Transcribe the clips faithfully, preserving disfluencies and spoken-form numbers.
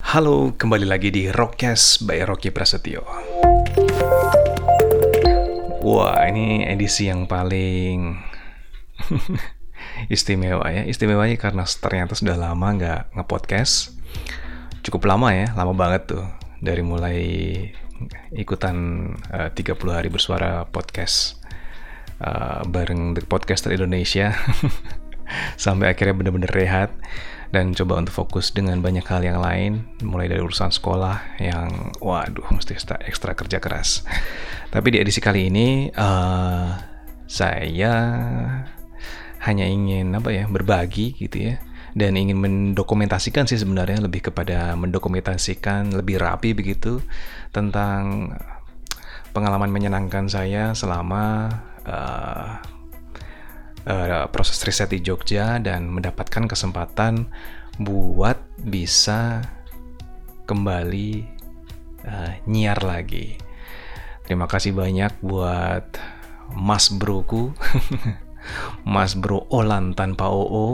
Halo, kembali lagi di Rockcast by Rocky Prasetyo. Wah, ini edisi yang paling istimewa ya. Istimewanya karena ternyata sudah lama nggak nge-podcast. Cukup lama ya, lama banget tuh. Dari mulai ikutan uh, tiga puluh hari bersuara podcast uh, bareng The Podcaster Indonesia sampai akhirnya benar-benar rehat dan coba untuk fokus dengan banyak hal yang lain, mulai dari urusan sekolah yang waduh mesti ekstra, ekstra kerja keras. Tapi di edisi kali ini uh, saya hanya ingin apa ya berbagi gitu ya, dan ingin mendokumentasikan sih sebenarnya, lebih kepada mendokumentasikan lebih rapi begitu tentang pengalaman menyenangkan saya selama uh, Uh, proses riset di Jogja dan mendapatkan kesempatan buat bisa kembali uh, nyiar lagi. Terima kasih banyak buat Mas Broku, Mas Bro Olan tanpa O O,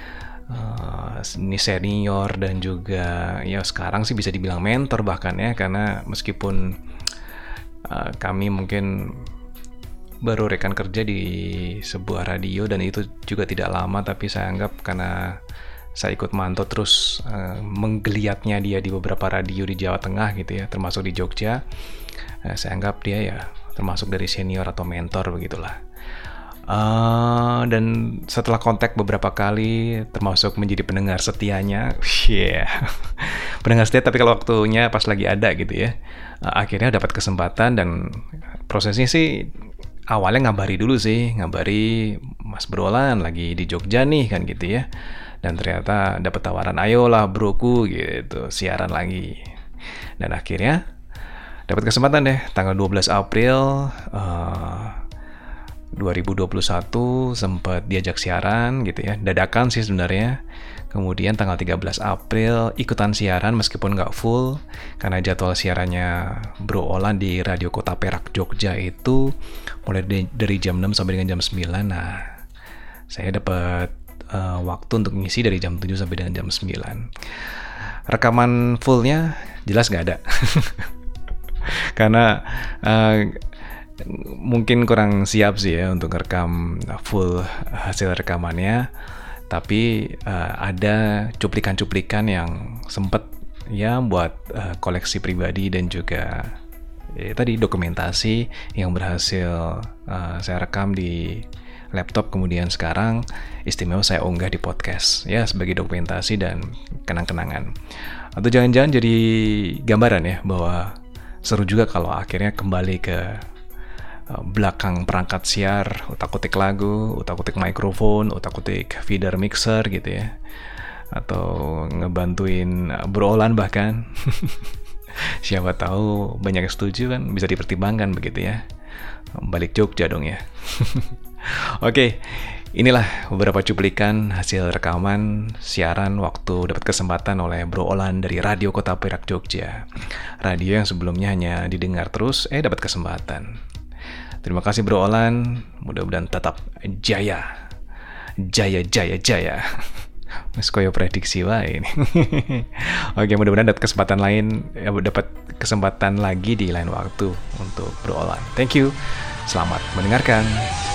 uh, ini senior dan juga ya sekarang sih bisa dibilang mentor bahkan ya, karena meskipun uh, kami mungkin baru rekan kerja di sebuah radio dan itu juga tidak lama, tapi saya anggap karena saya ikut mantau terus uh, menggeliatnya dia di beberapa radio di Jawa Tengah gitu ya, termasuk di Jogja, uh, saya anggap dia ya termasuk dari senior atau mentor begitulah. Uh, dan setelah kontak beberapa kali, termasuk menjadi pendengar setianya, yeah. pendengar setia tapi kalau waktunya pas lagi ada gitu ya, uh, akhirnya dapat kesempatan. Dan prosesnya sih awalnya ngabari dulu sih, ngabari Mas Brolan lagi di Jogja nih kan gitu ya. Dan ternyata dapat tawaran, ayolah broku gitu, siaran lagi. Dan akhirnya dapat kesempatan deh, tanggal dua belas April uh, dua ribu dua puluh satu sempat diajak siaran gitu ya, dadakan sih sebenarnya. Kemudian tanggal tiga belas April ikutan siaran meskipun nggak full, karena jadwal siarannya Bro Olan di Radio Kota Perak Jogja itu mulai dari jam enam sampai dengan jam sembilan. Nah, saya dapat uh, waktu untuk ngisi dari jam tujuh sampai dengan jam sembilan. Rekaman fullnya jelas nggak ada. Karena uh, mungkin kurang siap sih ya untuk rekam full hasil rekamannya. Tapi uh, ada cuplikan-cuplikan yang sempat ya buat uh, koleksi pribadi dan juga ya, tadi dokumentasi yang berhasil uh, saya rekam di laptop, kemudian sekarang istimewa saya unggah di podcast ya sebagai dokumentasi dan kenang-kenangan. Atau jangan-jangan jadi gambaran ya bahwa seru juga kalau akhirnya kembali ke belakang perangkat siar, utak-utik lagu, utak-utik mikrofon, utak-utik feeder mixer gitu ya, atau ngebantuin Bro Olan bahkan. Siapa tahu banyak yang setuju kan, bisa dipertimbangkan begitu ya. Balik Jogja dong ya. Oke, inilah beberapa cuplikan hasil rekaman siaran waktu dapat kesempatan oleh Bro Olan dari Radio Kota Perak Jogja. Radio yang sebelumnya hanya didengar terus, eh dapat kesempatan. Terima kasih Bro Olan, mudah-mudahan tetap jaya, jaya, jaya, jaya. Mas koyo prediksi wae ini. Oke, mudah-mudahan dapat kesempatan lain, ya, dapat kesempatan lagi di lain waktu untuk Bro Olan. Thank you, selamat mendengarkan.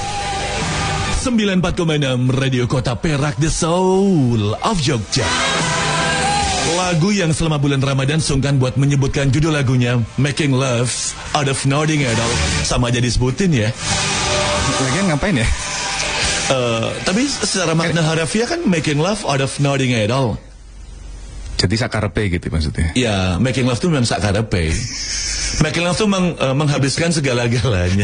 sembilan puluh empat koma enam Radio Kota Perak, The Soul of Jogja. Lagu yang selama bulan Ramadan sungkan buat menyebutkan judul lagunya Making Love Out of Nothing at All. Sama aja disebutin ya. Lagian ngapain ya? Uh, tapi secara makna harafiah kan Making Love Out of Nothing at All. Jadi sakarepe gitu maksudnya? Ya, making love tuh memang sakarepe. Making love tuh meng, uh, menghabiskan segala-galanya.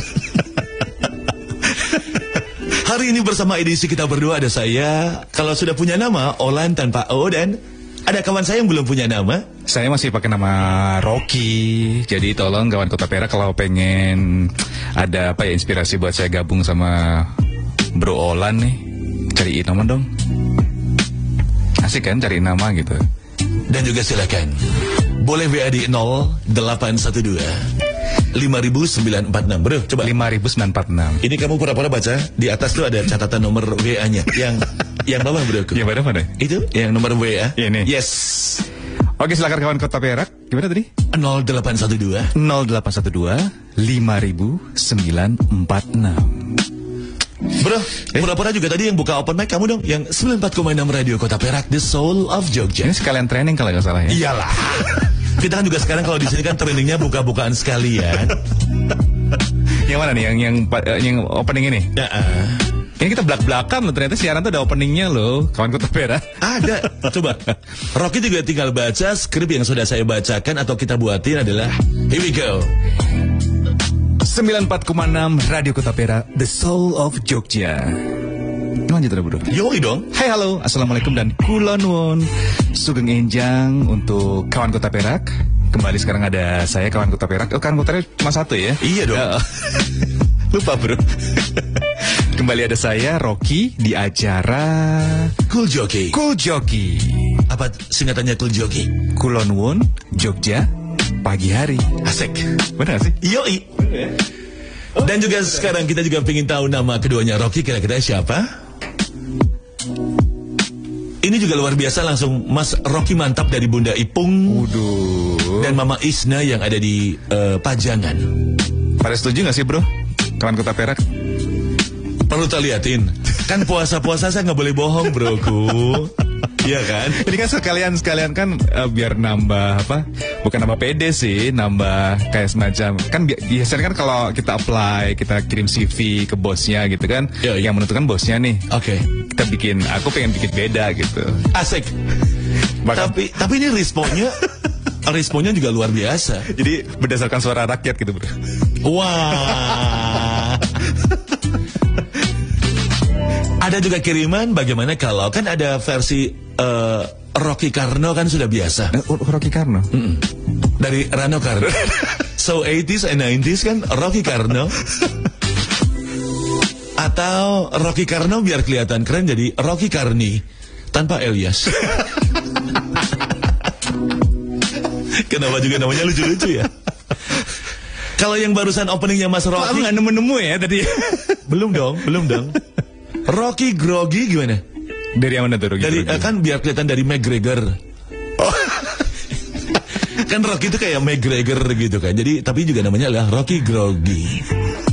Hari ini bersama edisi kita berdua ada saya, kalau sudah punya nama, Olan tanpa O, dan ada kawan saya yang belum punya nama. Saya masih pakai nama Rocky. Jadi tolong kawan Kota Perak kalau pengen ada apa ya inspirasi buat saya gabung sama Bro Olan nih, cariin nama dong. Asik kan cari nama gitu. Dan juga silakan boleh W A di nol delapan satu dua lima sembilan empat enam. Bro, coba lima sembilan empat enam. Ini kamu pura-pura baca. Di atas tuh ada catatan nomor W A-nya. Yang yang bawah bro. Yang bawah mana? Itu yang nomor W A. Ini. Yes. Oke, silakan kawan Kota Perak. Gimana tadi? nol delapan satu dua nol delapan satu dua lima ribu sembilan empat enam. Bro, eh? pura-pura juga tadi yang buka open mic kamu dong. Yang sembilan puluh empat koma enam Radio Kota Perak, The Soul of Jogja. Ini sekalian training kalau nggak salah ya. Iyalah. Kita kan juga sekarang kalau di sini kan trainingnya buka-bukaan sekalian. Yang mana nih? Yang yang yang opening ini? Ya. Uh. Ini kita belak-belakan loh, ternyata siaran tuh ada openingnya loh, kawan Kota Perak. Ada, coba. Rocky juga tinggal baca skrip yang sudah saya bacakan atau kita buatin adalah here we go. sembilan puluh empat koma enam Radio Kota Perak, The Soul of Jogja. Lanjut ya bro. Yoi dong. Hai halo, assalamualaikum dan kula nuwun. Sugeng enjang untuk kawan Kota Perak. Kembali sekarang ada saya kawan Kota Perak. Oh, kawan Kota Perak cuma satu ya? Iya dong. Oh. Lupa bro. Kembali ada saya Rocky di acara Cool Jockey. Cool Jockey. Apa singkatannya Cool Jockey? Kulon Won, Jogja, pagi hari. Asik. Benar sih? Yoi. Dan juga sekarang kita juga pengen tahu nama keduanya Rocky kira-kira siapa? Ini juga luar biasa, langsung Mas Rocky Mantap dari Bunda Ipung. Waduh. Dan Mama Isna yang ada di uh, Pajangan. Pada setuju gak sih bro? Kawan Kota Perak? Perlu tak liatin. Kan puasa-puasa saya nggak boleh bohong broku. Iya kan? Ini kan sekalian sekalian kan uh, biar nambah apa? Bukan nambah pede sih, nambah kayak semacam kan bi biasanya kan kalau kita apply, kita kirim C V ke bosnya gitu kan, ya, ya. yang menentukan bosnya nih. Oke. Okay. Kita bikin, aku pengen bikin beda gitu. Asik. Bahkan, tapi tapi ini responnya responnya juga luar biasa. Jadi berdasarkan suara rakyat gitu bro. Wah. Ada juga kiriman bagaimana kalau kan ada versi uh, Rocky Karno kan sudah biasa. Uh, Rocky Karno? Mm-mm. Dari Rano Karno. So eighties and nineties kan Rocky Karno. Atau Rocky Karno biar kelihatan keren jadi Rocky Karni tanpa Elias. Kenapa juga namanya lucu-lucu ya? Kalau yang barusan openingnya Mas Rocky, kamu nggak nemu-nemu ya tadi? Belum dong, belum dong. Rocky Grogi gimana? Dari yang mana tuh Rocky? Dari Grogi? kan biar kelihatan dari McGregor. Oh. Kan Rocky itu kayak McGregor gitu kan. Jadi tapi juga namanya adalah Rocky Grogi.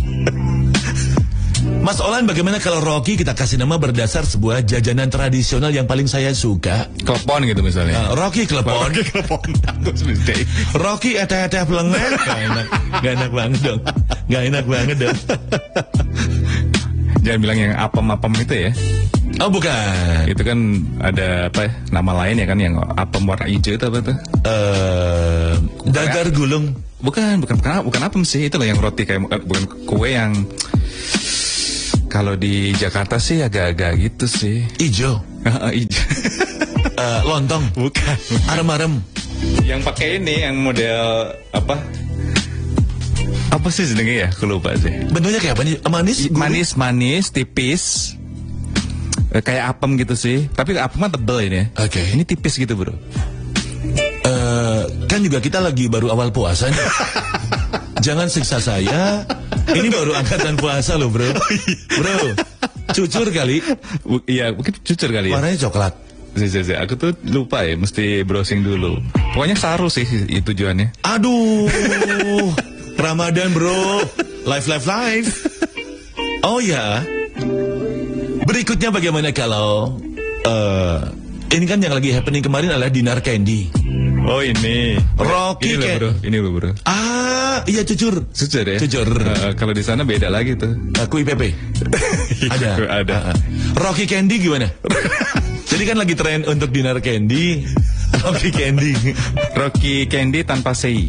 Mas Olan, bagaimana kalau Rocky kita kasih nama berdasar sebuah jajanan tradisional yang paling saya suka? Klepon gitu misalnya. Uh, Rocky Klepon. Rocky Klepon. Rocky eteh-eteh pelengan. Gak enak, gak enak banget dong. Gak enak banget dong. Jangan bilang yang apem-apem itu ya. Oh bukan. Itu kan ada apa ya, nama lain ya kan yang apem warna hijau itu apa tuh? Uh, dagar gulung. Bukan, bukan bukan bukan apem sih, itu loh yang roti kayak bukan kue yang kalau di Jakarta sih agak-agak gitu sih. Ijo. Ijo. uh, lontong. Bukan. Arem-arem. Yang pakai ini yang model apa? Apa sih sebenarnya ya? Aku lupa sih. Bentuknya kayak apa nih? Manis? Gurih? Manis, manis, tipis. Eh, kayak apem gitu sih. Tapi apemnya tebel ini. Oke. Okay. Ini tipis gitu bro. Uh, kan juga kita lagi baru awal puasa nih. Jangan siksa saya. Ini baru angkatan puasa loh bro. Bro, cucur kali. Iya, mungkin cucur kali ya. Warnanya coklat. Aku tuh lupa ya, mesti browsing dulu. Pokoknya saru sih itu tujuannya. Aduh, Ramadan bro, live live live. Oh ya, berikutnya bagaimana kalau uh, ini kan yang lagi happening kemarin adalah Dinar Candy. Oh ini Rocky ini loh bro, ini loh bro. Ah iya cucur, cucur ya. Cucur. Uh, kalau di sana beda lagi tuh. Aku I P P. Ada. Ada. Uh, Rocky Candy gimana? Jadi kan lagi tren untuk Dinar Candy. Rocky Candy. Rocky Candy tanpa sei.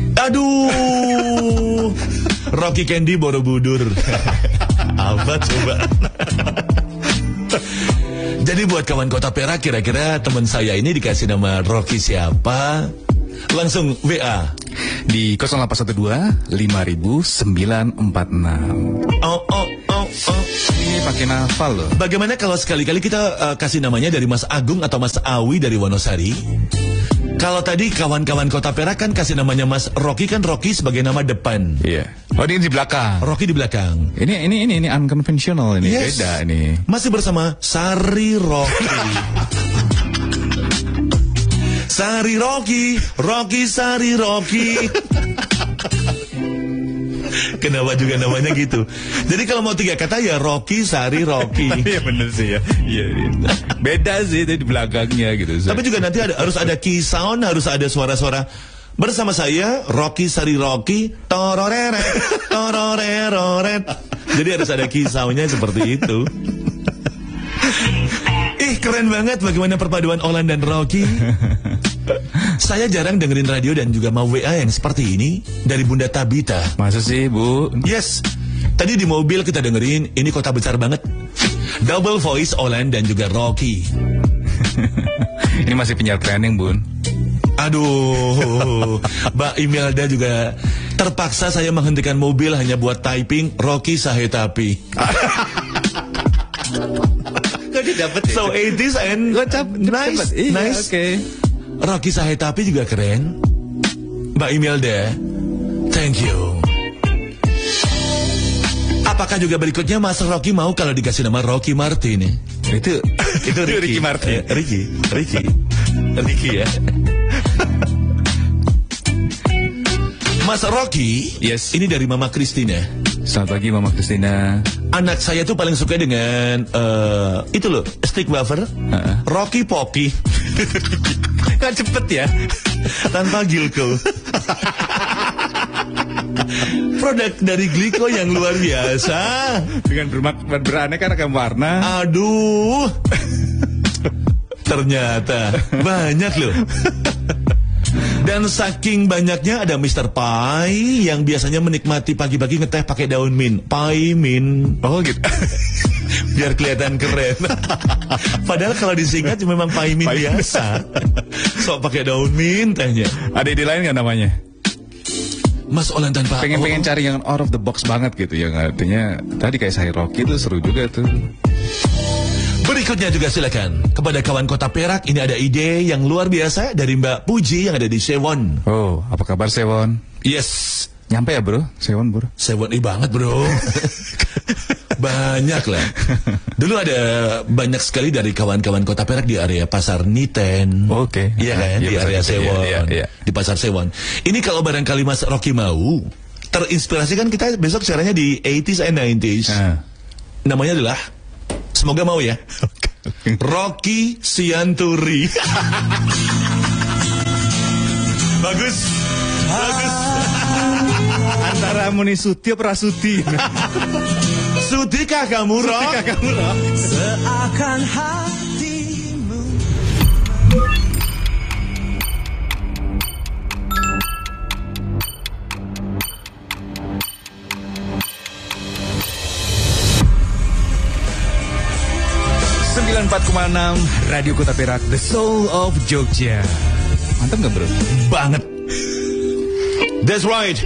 Aduh. Rocky Candy Borobudur. Apa coba? Jadi buat kawan Kota Perak, kira-kira teman saya ini dikasih nama Rocky siapa? Langsung W A di nol delapan satu dua lima ribu sembilan empat enam. Oh oh oh oh. Ini pakai nafal loh. Bagaimana kalau sekali-kali kita uh, kasih namanya dari Mas Agung atau Mas Awi dari Wonosari? Kalau tadi kawan-kawan Kota Perak kan kasih namanya Mas Rocky, kan Rocky sebagai nama depan. Iya. Oh ini di belakang. Rocky di belakang. Ini ini ini ini unconventional ini, yes. Beda ini. Masih bersama Sari Rocky. Sari Rocky, Rocky Sari Rocky. Kenapa juga namanya gitu? Jadi kalau mau tiga kata ya Rocky Sari Rocky. Iya bener sih ya. Iya. Beda sih di belakangnya gitu. Tapi juga nanti ada, harus ada key sound, harus ada suara-suara. Bersama saya Rocky Sari Rocky, tororeret, tororeret. Jadi harus ada key sound-nya seperti itu. Ih, keren banget bagaimana perpaduan Olan dan Rocky. Saya jarang dengerin radio dan juga mau W A yang seperti ini dari Bunda Tabita. Masa sih, Bu? Yes. Tadi di mobil kita dengerin, ini kota besar banget. Double voice Olan dan juga Rocky. Ini masih penyiar training, Bun. Aduh, Mbak Imelda juga terpaksa saya menghentikan mobil hanya buat typing Rocky Sahetapi. Kok dapet ya? So eighties and nice, Iya, nice. Oke. Okay. Rocky Sahetapi juga keren. Mbak Imelda, thank you. Apakah juga berikutnya Mas Rocky mau kalau dikasih nama Rocky Martin? Itu Itu Ricky, Ricky Martin. Eh, Ricky, Ricky, Ricky ya. Mas Rocky, Yes. ini dari Mama Christina. Selamat pagi Mama Christina. Anak saya tuh paling suka dengan uh, itu loh, stick wafer, Uh-uh. Rocky Pocky. Kan cepet ya. Tanpa Gilko. Produk dari Gliko yang luar biasa. Dengan bermak beraneka ragam warna. Aduh. Ternyata banyak loh. Dan saking banyaknya ada mister Pai yang biasanya menikmati pagi-pagi ngeteh pakai daun mint. Pai mint. Oh gitu. Biar kelihatan keren. Padahal kalau disingkat memang Pai mint Pai. biasa. Sok pakai daun mint tehnya. Ada ide lain nggak namanya? Mas Olan tanpa Pengen-pengen oh. cari yang out of the box banget gitu. Yang artinya tadi kayak Sari Rocky itu seru juga tuh. Berikutnya juga silakan kepada kawan Kota Perak. Ini ada ide yang luar biasa dari Mbak Puji yang ada di Sewon. Oh, apa kabar Sewon? Yes, Nyampe ya bro? Sewon bro? Sewon ini banget bro. Banyak lah. Dulu ada banyak sekali dari kawan-kawan Kota Perak di area Pasar Niten. Oke. Iya kan, Iya, di Pasar area Niten, Sewon, iya, iya. di Pasar Sewon. Ini kalau barangkali Mas Rocky mau terinspirasi kan kita besok siarannya di eighties and nineties. Nah. Namanya adalah, semoga mau ya, Rocky Sianturi. Bagus, bagus. Antara Muni Suti apa Rasuti? Sudikah kamu, Rock? Sudikah kamu, Rock? Seakan hatimu. sembilan puluh empat koma enam Radio Kota Perak, The Soul of Jogja. Mantap gak bro? Banget. That's right.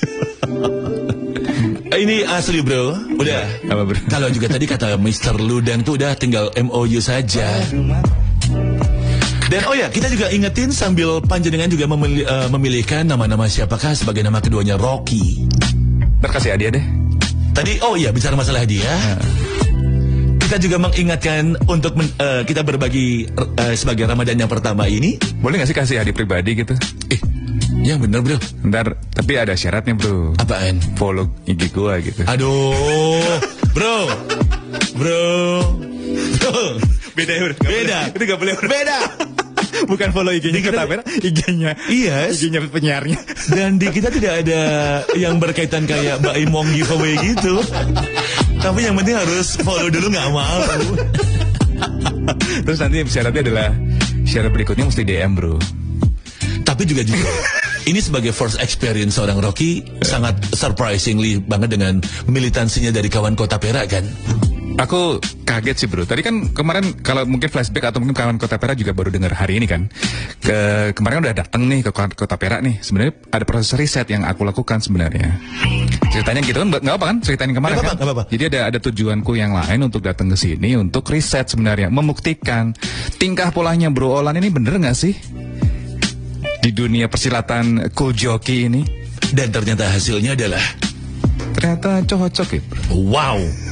Ini asli bro. Udah. Apa bro? Kalau juga tadi kata mister Ludang tuh udah tinggal M O U saja. Dan oh ya, kita juga ingetin sambil panjenengan juga memilih, uh, memilihkan nama-nama siapakah sebagai nama keduanya Rocky. Ntar kasih hadiah deh. Tadi oh iya bicara masalah hadiah. Kita juga mengingatkan untuk men, uh, kita berbagi uh, sebagai Ramadan yang pertama ini. Boleh gak sih kasih hadiah pribadi gitu? Eh, yang bener bro. Ntar, tapi ada syaratnya bro. Apaan? Follow I G gua gitu. Aduh, bro, bro, Beda ya bro? beda. Itu gak boleh bro. Beda. Bukan follow I G-nya Kota Perak, I G-nya. Yes. I G-nya penyiarnya. Dan di kita tidak ada yang berkaitan kayak Mbak Imong giveaway gitu. Tapi yang penting harus follow dulu, nggak mau. Terus nanti syaratnya adalah syarat berikutnya mesti D M bro. Tapi juga juga ini sebagai first experience seorang Rocky sangat surprisingly banget dengan militansinya dari kawan Kota Perak kan. Aku kaget sih bro. Tadi kan kemarin kalau mungkin flashback atau mungkin kawan Kota Perak juga baru dengar hari ini kan. Ke kemarin udah datang nih ke Kota Perak nih. Sebenarnya ada proses riset yang aku lakukan sebenarnya. Ceritanya gitu kan, nggak apa kan? Ceritain kemarin Gak kan. apa-apa, gak apa-apa. Jadi ada ada tujuanku yang lain untuk datang ke sini untuk riset sebenarnya, membuktikan tingkah polanya Bro Olan ini bener nggak sih di dunia persilatan cool jockey ini. Dan ternyata hasilnya adalah ternyata cocok ya bro. wow.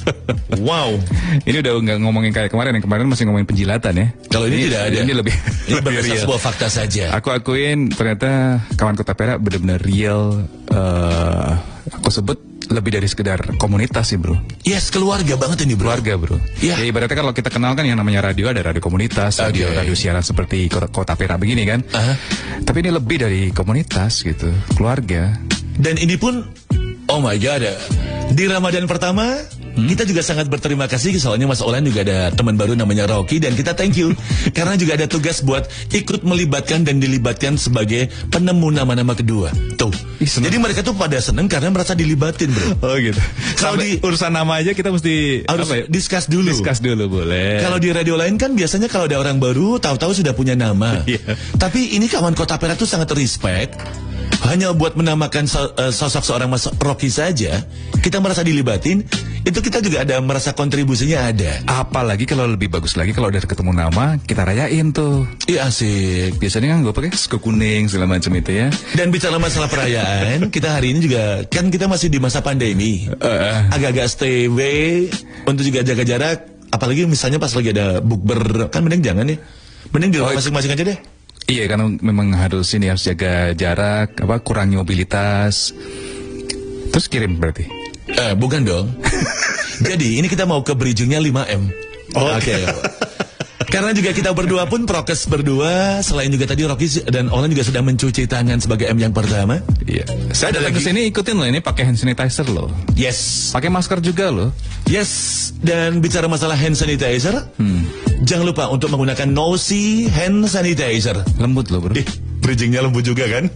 Wow. Ini udah nggak ngomongin kayak kemarin, yang kemarin masih ngomongin penjilatan ya. Kalau ini tidak ada. Ini lebih, Ini lebih berdasar real. sebuah fakta saja. Aku akuin ternyata kawan Kota Perak benar-benar real. eh, aku sebut lebih dari sekedar komunitas sih bro. Yes, keluarga banget ini bro. Keluarga bro. Iya. Ya ibaratnya kalau kita kenal kan yang namanya radio, ada radio komunitas, Oke. radio radio siaran seperti Kota, Kota Perak begini kan. Aha. Tapi ini lebih dari komunitas gitu, keluarga. Dan ini pun, oh my god, di Ramadan pertama Hmm? kita juga sangat berterima kasih soalnya Mas Olan juga ada teman baru namanya Rocky dan kita thank you karena juga ada tugas buat ikut melibatkan dan dilibatkan sebagai penemu nama-nama kedua. Tuh. Ih, seneng. Jadi mereka tuh pada seneng karena merasa dilibatin bro. Oh gitu. Kalau Sampai di- urusan nama aja kita mesti Harus apa ya? discuss dulu. Discuss dulu boleh. Kalau di radio lain kan biasanya kalau ada orang baru tahu-tahu sudah punya nama. Iya. Tapi ini kawan Kota Perak tuh sangat respect. Hanya buat menamakan so- eh, sosok seorang Mas Rocky saja, kita merasa dilibatin. Itu kita juga ada merasa kontribusinya ada. Apalagi kalau lebih bagus lagi kalau udah ketemu nama kita rayain tuh. Iya asik. Biasanya kan gue pakai sego kuning segala macam itu ya. Dan bicara masalah perayaan, kita hari ini juga kan kita masih di masa pandemi. Agak-agak stay away untuk juga jaga jarak. Apalagi misalnya pas lagi ada bukber, kan mending jangan ya. Mending di rumah Oh, masing-masing aja deh. Iya karena memang harus ini harus jaga jarak, apa kurangi mobilitas. Terus kirim berarti. Eh, bukan dong. Jadi ini kita mau ke bridgingnya lima M. Oke. Karena juga kita berdua pun prokes berdua. Selain juga tadi Rocky dan Olan juga sudah mencuci tangan sebagai M yang pertama. Iya. Saya Ada datang ke lagi? sini ikutin loh ini pakai hand sanitizer loh. Yes. Pakai masker juga loh. Yes. Dan bicara masalah hand sanitizer, jangan lupa untuk menggunakan Nosy hand sanitizer. Lembut loh bro. Ih, bridgingnya lembut juga kan?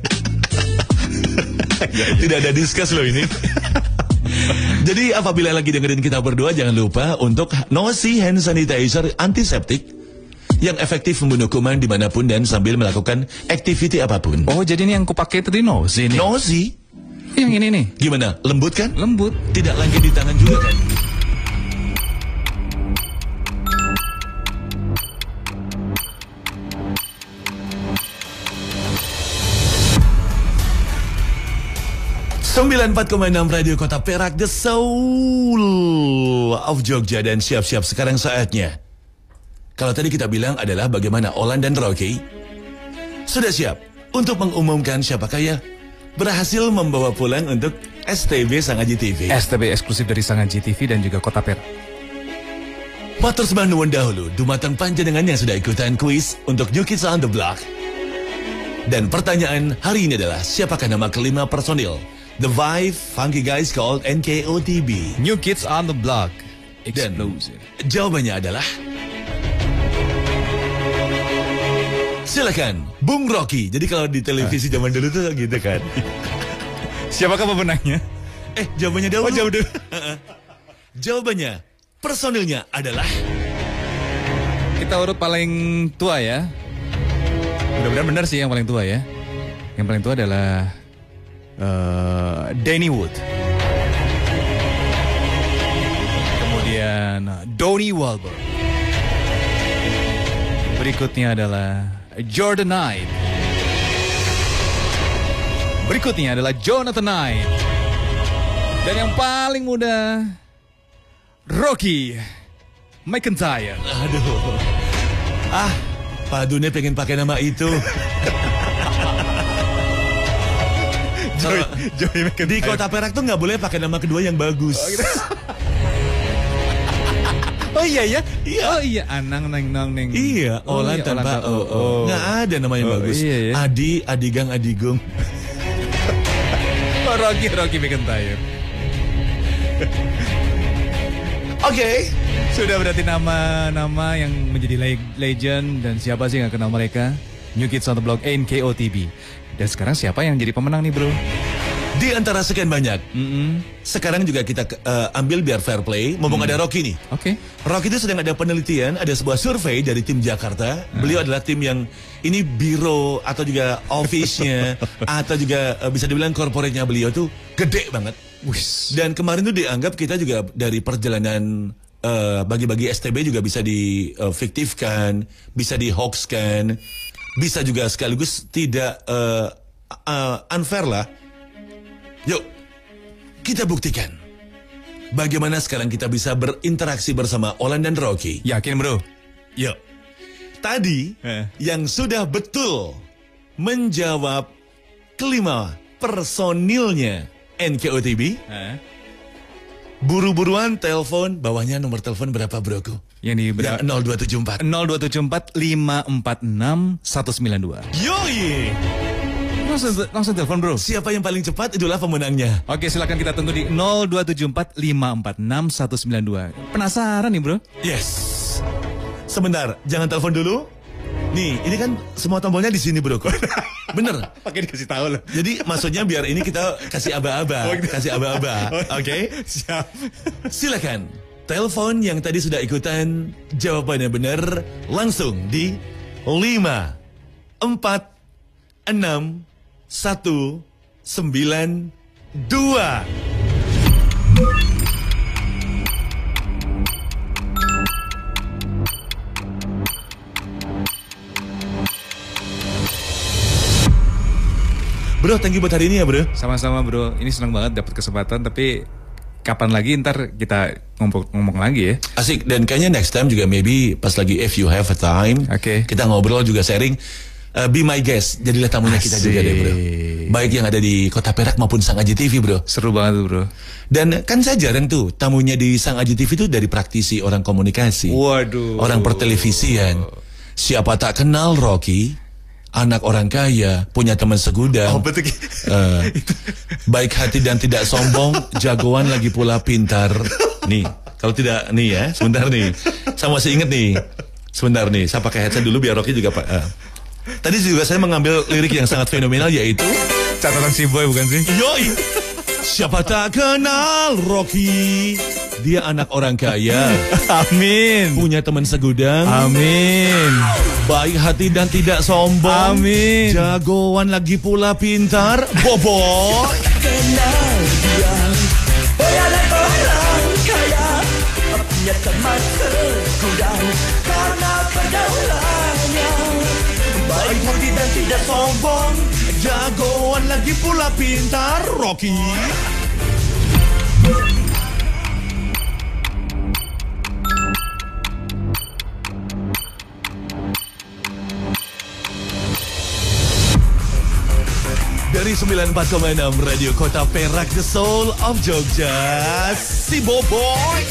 Tidak ada discuss loh ini. Jadi apabila lagi dengerin kita berdua, jangan lupa untuk Nosy hand sanitizer antiseptik yang efektif membunuh kuman dimanapun dan sambil melakukan activity apapun. Oh jadi ini yang aku pakai tadi Nosy nih. Nosy, Yang ini nih. gimana? Lembut kan? Lembut. Tidak lengket di tangan juga kan? sembilan puluh empat koma enam Radio Kota Perak, The Soul of Jogja. Dan siap-siap sekarang saatnya. Kalau tadi kita bilang adalah bagaimana Olan dan Rocky sudah siap untuk mengumumkan siapakah ya berhasil membawa pulang untuk S T B Sangaji T V. S T B eksklusif dari Sangaji T V dan juga Kota Perak. Matur sembah nuwun dahulu dumateng panjenengan yang sudah ikutan kuis untuk New Kids on the Block. Dan pertanyaan hari ini adalah siapakah nama kelima personil The Five Funky Guys called N K O T B? New Kids on the Block. Dan Explosive. jawabannya adalah silakan Bung Rocky. Jadi kalau di televisi zaman dulu tuh gitu kan. Siapakah pemenangnya? Eh jawabannya dahulu. Oh, jauh dulu. Jawabannya personilnya adalah Kita urut paling tua ya. Mudah-mudahan benar sih yang paling tua ya. Yang paling tua adalah eh, Danny Wood. Kemudian uh, Donnie Wahlberg. Berikutnya adalah Jordan Knight. Berikutnya adalah Jonathan Knight. Dan yang paling muda Rocky McIntyre. aduh. Ah, Pak Dune pengen pakai nama itu. Joey, Joey Di Kota Perak tuh nggak boleh pakai nama kedua yang bagus. Oh iya ya? Iya. Oh iya, Anang neng nong neng. Iya, Oh, Olan iya, tanpa tanpa O. O. Nggak ada nama yang Oh, bagus. iya, ya. Adi, Adigang, Adigong. Oh, Rocky, Rocky McIntyre. Oke. Sudah berarti nama-nama yang menjadi le- legend dan siapa sih yang nggak kenal mereka? New Kids on the Block N K O T B. Dan sekarang siapa yang jadi pemenang nih bro? Di antara sekian banyak, Mm-mm. sekarang juga kita eh, ambil biar fair play. Mumpung ada Rocky nih. Oke. Rocky itu sedang ada penelitian, ada sebuah survei dari tim Jakarta. Beliau adalah tim yang ini biro atau juga office-nya atau juga eh, bisa dibilang corporate-nya beliau tuh gede banget. Wis. Dan kemarin tuh dianggap kita juga dari perjalanan eh, bagi-bagi S T B juga bisa difiktifkan, bisa dihoaxkan, bisa juga sekaligus tidak eh, eh, unfair lah. Yuk, kita buktikan. bagaimana sekarang kita bisa berinteraksi bersama Olan dan Rocky? Yakin bro? Yuk. Tadi Eh. yang sudah betul menjawab kelima personilnya N K O T B, Eh. buru-buruan telepon, bawahnya nomor telepon berapa broku? Yang di Yang nol dua tujuh empat. nol dua tujuh empat lima empat enam satu sembilan dua. Yoi! Langsung, langsung telepon bro. Siapa yang paling cepat itulah pemenangnya. Oke, silakan kita tunggu di nol dua tujuh empat lima empat enam satu sembilan dua. Penasaran nih bro? Yes. Sebentar, jangan telepon dulu. Nih, ini kan semua tombolnya di sini bro. Bener. Pakai dikasih tahu loh. Jadi maksudnya biar ini kita kasih aba-aba, kasih aba-aba. Oke? Siap. Silakan. Telepon yang tadi sudah ikutan jawabannya benar langsung di lima empat enam satu sembilan dua. Bro, thank you buat hari ini ya bro. Sama-sama bro. Ini senang banget dapat kesempatan, tapi kapan lagi ntar kita ngomong-ngomong lagi ya. Asik, dan kayaknya next time juga maybe pas lagi if you have a time, Oke. kita ngobrol juga sharing. Uh, be my guest, jadilah tamunya kita juga deh bro. Baik yang ada di Kota Perak maupun Sang Aji T V bro. Seru banget tuh bro. Dan kan saya jarang tuh tamunya di Sang Aji T V itu dari praktisi orang komunikasi, Waduh. orang pertelevisian. Siapa tak kenal Rocky, anak orang kaya, punya teman segudang. Oh betul. Eh, baik hati dan tidak sombong, jagoan lagi pula pintar. Nih, kalau tidak nih ya, sebentar nih. Saya masih inget nih. Sebentar nih, saya pakai headset dulu biar Rocky juga pak. eh. Tadi juga saya mengambil lirik yang sangat fenomenal yaitu Catatan si boy bukan sih? Yoi. Siapa tak kenal Rocky, dia anak orang kaya, Amin. punya teman segudang, Amin. baik hati dan tidak sombong, Amin. jagoan lagi pula pintar, bobo. Kenal dia, boy anak orang kaya, punya teman segudang karena pergaulannya. Baik hati dan tidak sombong, jagoan lagi pula pintar, Rocky. Dari sembilan puluh empat koma enam Radio Kota Perak, The Soul of Jogja, si Boboy.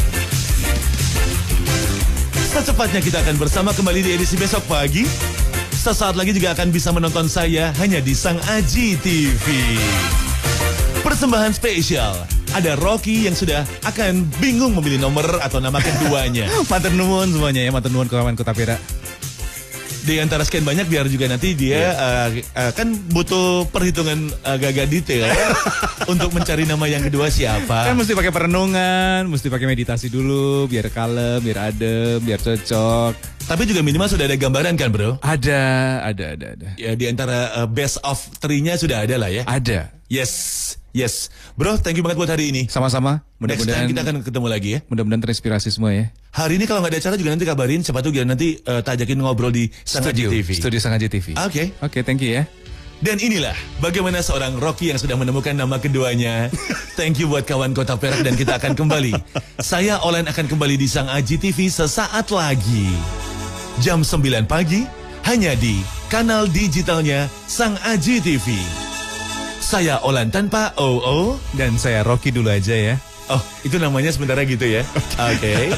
Secepatnya kita akan bersama kembali di edisi besok pagi. Sesaat lagi juga akan bisa menonton saya hanya di Sang Aji T V. Persembahan spesial. Ada Rocky yang sudah akan bingung memilih nomor atau nama keduanya. Matur nuwun semuanya ya, matur nuwun kawan Kota Perak. Di antara sekian banyak biar juga nanti dia uh, uh, kan butuh perhitungan agak-agak detail ya, untuk mencari nama yang kedua siapa. Kan mesti pakai perenungan, mesti pakai meditasi dulu, biar kalem, biar adem, biar cocok. Tapi juga minimal sudah ada gambaran kan bro? Ada, ada, ada, ada. Ya di antara uh, best of three-nya sudah ada lah ya. Ada. Yes, yes. Bro, thank you banget buat hari ini. Sama-sama. Next Mudah-mudahan time kita akan ketemu lagi ya. mudah-mudahan terinspirasi semua ya. Hari ini kalau nggak ada acara juga nanti kabarin. Siapa tuh nanti uh, tajakin ngobrol di Sang Aji Studio, T V. Studio Sang Aji T V. Oke. Oke, thank you ya. Dan inilah bagaimana seorang Rocky yang sudah menemukan nama keduanya. Thank you buat kawan Kota Perak dan kita akan kembali. Saya Olan akan kembali di Sang Aji T V sesaat lagi. Jam sembilan pagi hanya di kanal digitalnya Sang Aji T V. Saya Olan tanpa O O. Dan saya Rocky dulu aja ya. Oh, itu namanya sementara gitu ya. Oke.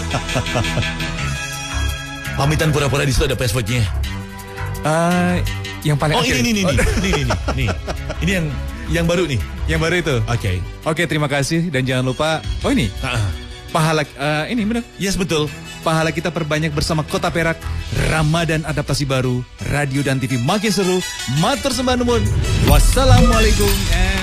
Pamitan pura-pura di situ ada passwordnya. Eh, yang paling Oh akhir. ini ini ini Oh, ini ini ini nih. Ini yang yang baru nih. yang baru itu. Oke. Oke, terima kasih dan jangan lupa. Oh ini, Ah, pahala eh, ini benar. yes betul. Pahala kita perbanyak bersama Kota Perak. Ramadan adaptasi baru, radio dan T V makin seru. Matur sembah nuwun. Wassalamualaikum.